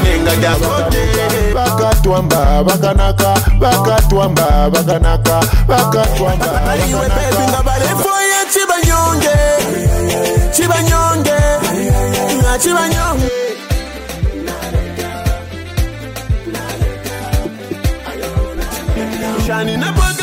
nenga dakote bakatwamba bakanaka bakatwamba bakanaka bakatwamba aliwe baby ngabalefo ye chibanyonge chibanyonge na chibanyonge shani na